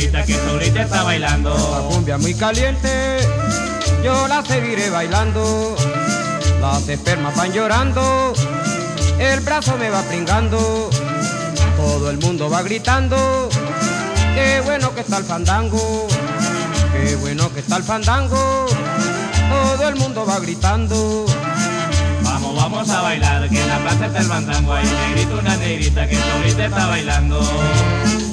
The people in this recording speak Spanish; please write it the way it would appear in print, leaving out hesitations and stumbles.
negrita que ahorita está bailando. La cumbia muy caliente, yo la seguiré bailando. Las espermas van llorando, el brazo me va pringando. Todo el mundo va gritando, qué bueno que está el fandango, qué bueno que está el fandango. Todo el mundo va gritando. Vamos, vamos a bailar, que en la plaza está el fandango. Hay un negrito, una negrita que ahorita está bailando.